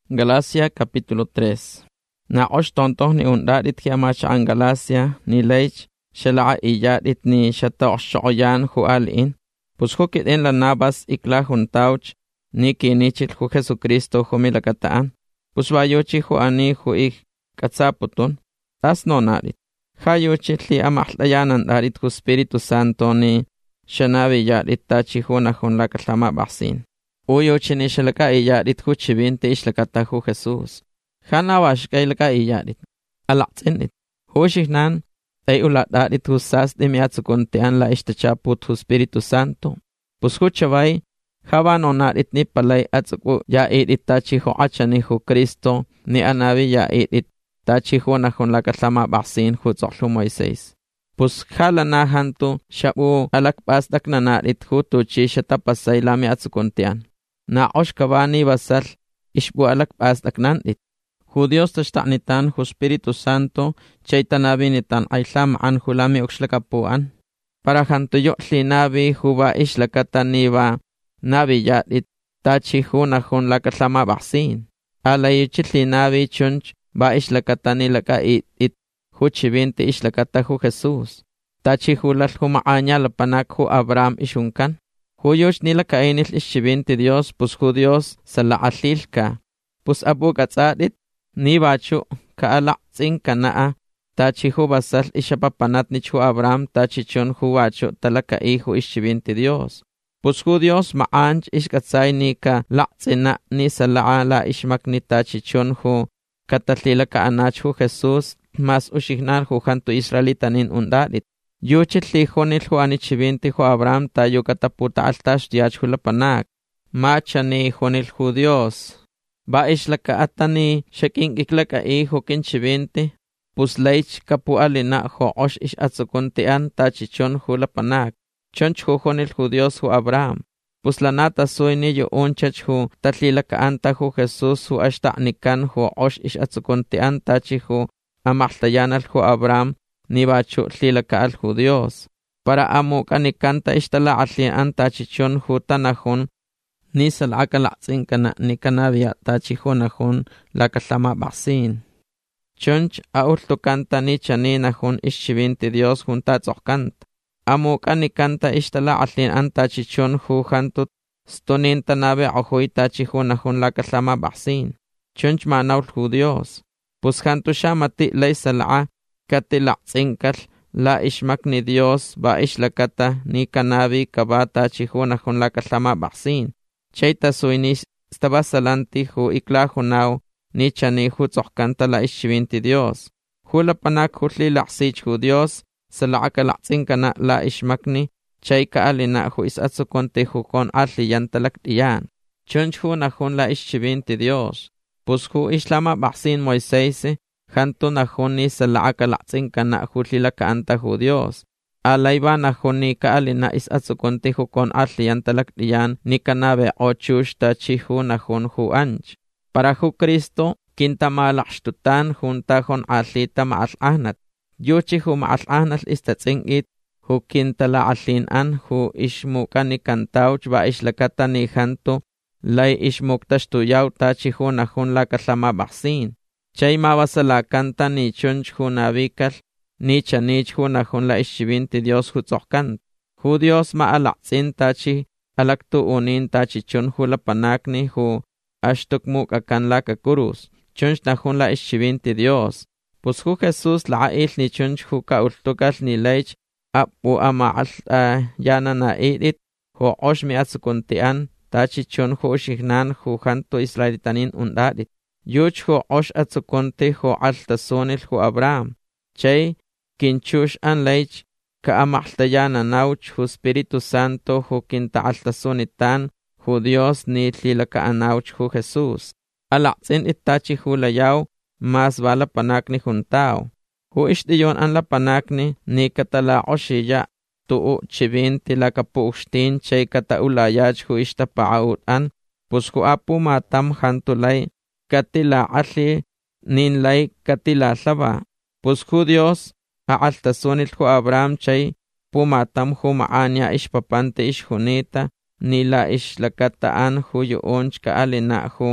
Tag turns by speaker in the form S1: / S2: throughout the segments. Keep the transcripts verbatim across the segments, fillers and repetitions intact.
S1: Galacia capítulo tres. Na osh tontoh ni undadit kiamacha an Galacia ni leich shalaa iyadit ni shata oshoyan hu alin. Pues hukit en la nabas ikla juntauch ni kinichit hu Jesucristo hu milakataan. Pues vayochi hu ani hu ik katsaputun. Tas no nadit. Hayochi li amahlayanan darit hu Espíritu Santo ni shanavi yadit tachi huna hun lakatlama basin. Uyo chini shalaka iyadit hu chibinte ishlakata hu Jesús. Hana washka ilaka iyadit. Alaktinit. Hu shihnan ay uladadit hu sas de miatsukuntean la ishtachaput hu Espíritu Santo. Pues hu chavay hawa no nadit ni palay atsuku ya idit tachi hu achani hu Cristo ni anavi ya idit tachi hu na hun lakatlama basin hu tzoklu Moises. Pues hala na hantu shabu alakpas dak na nadit hu tuchi shatapasay lami atsukuntean. Na oshkabani basal ishbu alakpas dak nandit. Hu Dios tashtanitan hu Espíritu Santo chaytanabi nitan aylam an hulami ukslakapuan. Para hantu yotli nabi huba ishlakata niba nabi yadit tachi hu na hun lakatlama basin. Ala yuchitli nabi chunch ba ishlakata nilaka it it hu chibinte ishlakata hu Jesús. Tachi hulal hu maanya lapanak hu Abraham ishunkan. Hu yosh nilaka inil ishibinte Dios pues hu Dios salaatlilka. Pues abu katsadit ni bachu kaala tsinka naa. Tachi hu basal ishapapanat ni chu Abraham tachi chun hu bachu talaka ihu ishibinte Dios. Pues hu Dios maanch ishkatsay ni ka laktsina ni salaa la ishmak ni tachi chun hu katatlilaka anach hu Jesús. Mas ushignar hu hantu Israelitanin undadit. Yuchit li honil hu anichibinti hu Abraham tayo kataputa altash diach hu lapanak. Machani honil hu Dios. Ba ishlaka atani shaking iklaka i hu kinchibinti. Pus leich kapu alina hu osh ish atsukuntian tachichon hu lapanak. Chonch hu honil hu Dios hu Abraham. Pus lanata soy ni yu unchach hu tatlilaka anta hu Jesús hu ashtanikan hu osh ish atsukuntian tachi hu amaxtayanal hu Abraham ni bachu tlilaka al hu Dios. Para amu kanikanta ishtala atlian tachichon hu tanahun ni salaka laksinkana ni kanavia tachihunahun lakatlama basin. Chonch aultukanta ni chaninahun ishibinti Dios junta tzokant. Amu kanikanta ishtala atlian tachichon hu hantut stonin tanabe ahuy tachihunahun lakatlama basin. Chonch manaul hu Dios. Pues hantu shamati lay salaa kati laksinkal la ishmak ni Dios ba ishlakata ni kanabi kabata chihunahun lakatlama basin. Chayta suynis stabasalanti hu iklahunaw ni chani hu tzokanta la ishibinti Dios. Hula panak hutli laksich hu Dios salaka laksinkana la ishmakni chay ka alina hu isatsukonte hu kon atliyan talaktiyan. Chunch hu nahun la ishibinti Dios. Pues hu islama basin Moisés hantu nahuni salaka laksinkana hutlilaka anta hu Dios. Alayba nahuni ka alina is atsukonti hu kon atliyan talaktiyan ni kanabe ochush tachi hu nahun hu anch. Para hu Cristo kinta malakshtutan junta hon atlita maalahnat. Yuchi hu maalahnat istatsingit hu kinta la atlin an hu ishmukani kantauch ba islakata ni hantu lay ishmuktash tuyaw tachi hu nahun lakatlama basin. Chay mawasalakanta ni chunch hu nabikal ni chanich hu nahun la ishibinti Dios hu tzokant. Hu Dios maalaksin tachi alaktu unin tachi chun hu lapanakni hu ashtuk mukakan laka kurus. Chunch nahun la ishibinti Dios. Pues hu Jesús laail ni chunch hu kaultukal ni leich apu amaal uh, yana na idit hu oshmi atsukuntian tachi chun hu shignan hu hantu Israelitanin undadit. Yuch hu osh atsukunti hu altasonil hu Abraham. Chay kinchush an leich ka amahtayana nauch hu Espíritu Santo hu kinta altasonitan hu Dios ni tlilaka anauch hu Jesús. Alaksin itachi hu layaw mas bala panakni juntao. Hu ishdiyon an la panakni ni katala oshiya tuu chibinti la kapuushtin chay kata ulayach hu ishtapaut an. Pues hu apu matam hantulay katila atli nin lay katila laba. Pues hu Dios aaltasonil hu Abraham chay pumatam hu maanya ishpapante ishjunita nila ishlakata an hu yuunch ka alina hu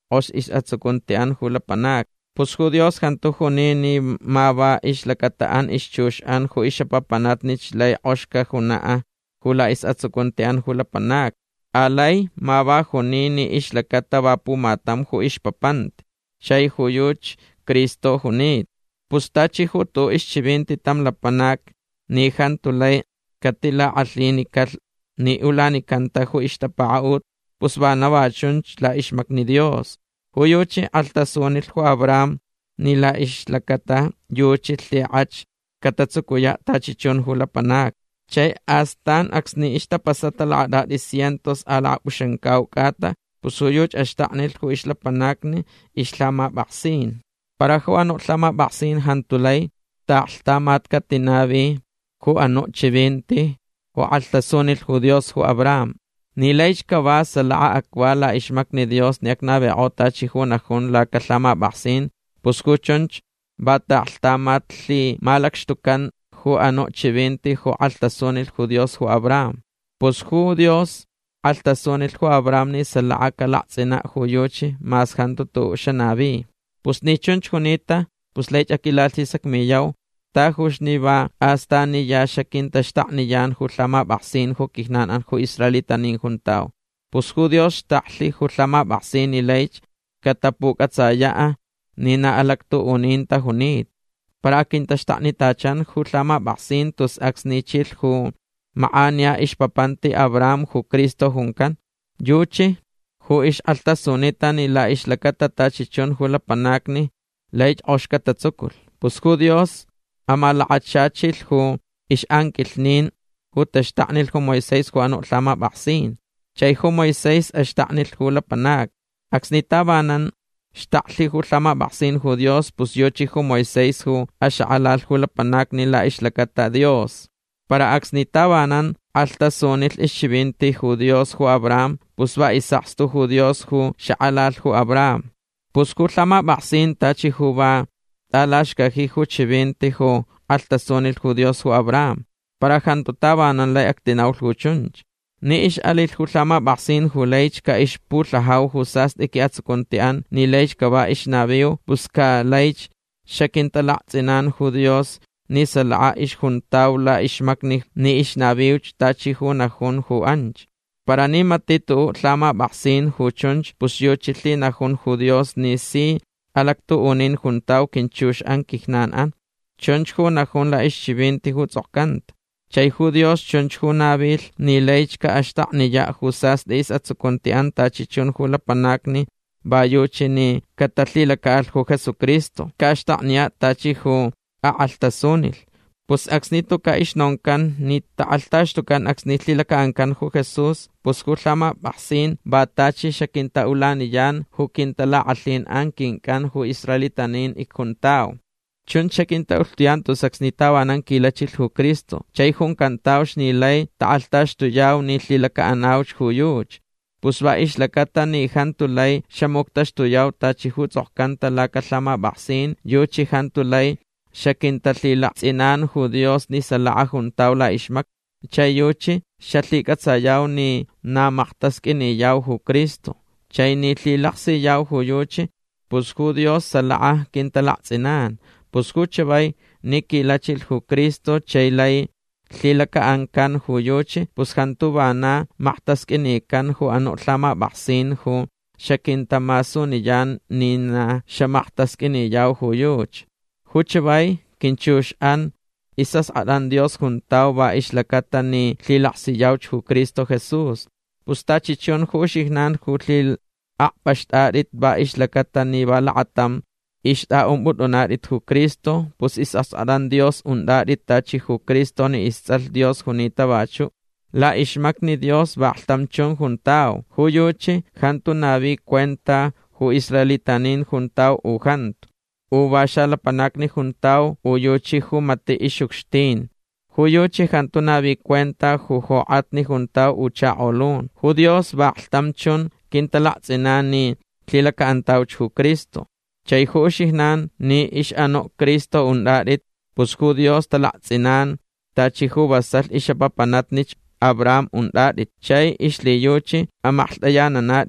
S1: os is atsukuntian hulapanak. Pus hu Dios hantu hunini maba islakataan ischushan hu ishapapanatnich lay oshka hunaa hula is atsukuntian hulapanak. Alay maba hunini islakata vapumatam hu ishpapant. Shay huyuch Cristo hunit. Pustachi hutu ischibinti tam lapanak ni hantulay katila allinikal ni ulani kanta hu ishtapaut. Pusbanawachunch la ishmak ni Dios. Huyuchi altasunil hu Abraham ni la ishlakata yuchi tliach katatsukuya tachichun hulapanak. Chay astan aksni ishtapasata la adadi cientos ala ushankau kata pusuyuch ashtaqnil hu ishlapanakni ishlama baksin. Para hu ano tlama baksin hantulay ta'altamat katinavi hu ano chivinti hu altasunil hu Dios hu Abraham. Ni leich kava sa laa akwala ishmak ni Dios ni aknabe ota chihunahun la katlama baksin puskuchunch bata altamat li malakshtukan hu ano chivinti hu altasunil hu Dios hu Abraham. Pus hu Dios altasunil hu Abraham ni sa laa kalatsina hu yuchi mas hantu tu shanabi. Pus ni chunch hunita pus leich akilal sisak miyaw ta hush ni ba hasta ni ya shakin tashtak ni yan hu tlama baksin hu kihnan an hu Israelita nin juntaw. Pus hu Dios tahli hu tlama baksin ni leich katapuk at sayaa ni naalaktu uninta hunit. Para akin tashtak ni tachan hu tlama baksin tus aks ni chil hu maanya ishpapanti Abraham hu Cristo hunkan. Yuchi hu ish alta sunita ni la ishlakata tachichon hu lapanakni leich oshkata tsukul. Pus hu Dios amalakachachil hu ish ankilnin hu tashtaqnil hu Moises hu ano tlama baksin. Chay hu Moises ashtaqnil hu lapanak. Aksnitabanan shtaqli hu tlama baksin hu Dios pus yochi hu Moises hu ashaalal hu lapanak nila ishlakata Dios. Para aksnitabanan alta sonil ishibinti hu Dios hu Abraham pus va isakstu hu Dios hu shaalal hu Abraham. Pus hu tlama baksin tachi hu va talash kahi hu chibinti hu alta sonil hu Dios hu Abraham. Para hantutabanan lay aktinaw hu chunch. Ni ish alil hu tlama baksin hu leich ka ish putlahaw hu sast iki atsukuntian ni leich ka ba ish nabiyo pus ka leich shakintalakzinan hu Dios ni salaa ish juntaw la ishmakni ni ish nabiyuch tachi hu nahun hu anch. Para ni matitu tlama baksin hu chunch pus yochitli nahun hu Dios ni si alaktu unin juntaw kinchush an kihnan an. Chunch hu nahun la ish chibinti hu tzokant. Chay hu Dios chunch hu nabil ni leich ka ashtaq ni ya hu sas de is atsukuntian tachi chun hu lapanakni bayuchi ni katatlila kaal hu Jesucristo. Ka ashtaq niya tachi hu aaltasunil. Pus aksnito ka ishnonkan ni taaltashtukan aksnitlila ka ankan hu Jesus pus hu tlama baksin batachi shakinta ulaniyan hu kintala alin an kinkan hu Israelitanin ikuntaw. Chun shakinta ultiyan tus aksnitawanan kilachil hu Cristo. Chay hun kantawsh ni lay taaltashtuyaw ni tlila ka anawch hu yuch. Pus ba ishlakata ni hantulay shamuktashtuyaw tachi hu tzokanta la katlama baksin yuchi hantulay shakintatlila tsinan hu Dios ni salaa juntaw la ishmak. Chay yuchi shatlikatsayaw ni namaktaskiniyaw hu Cristo. Chay ni tlilaksiyaw hu yuchi pus hu Dios salaa kintalaktsinan. Pus hu chabay ni kilachil hu Cristo chay lay tlilaka ankan hu yuchi pus hantubana maktaskinikan hu ano tlama baksin hu shakintamasuniyan ni na shamaktaskiniyaw hu yuch. Hu chabay kinchush an isas adan Dios juntaw ba ishlakata ni tlilaksiyawch hu Cristo Jesus. Pus tachichon hu shihnan hu tlil akpashtarit ba ishlakata ni balaatam ishta umbut unarit hu Cristo pus isas adan Dios undarit tachi hu Cristo ni isal Dios hunita bachu. La ishmak ni Dios baaltamchon juntaw. Hu yuchi hantu nabi cuenta hu Israelitanin juntaw u hantu. U basha la panakni juntaw u yuchi hu mati ishukstin. Hu yuchi hantu nabi cuenta hu hoatni juntaw u chaolun. Hu Dios baaltamchon kintalakzinani tlilaka antawch hu Cristo. Chay hu shihnan ni ish ano Cristo undarit pus hu Dios talakzinan tachi hu basal ishapapanatnich Abraham undarit. Chay ish liyuchi amahltayananarit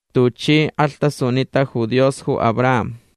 S1: tuchi alta sunita ju Dios ju Abraham.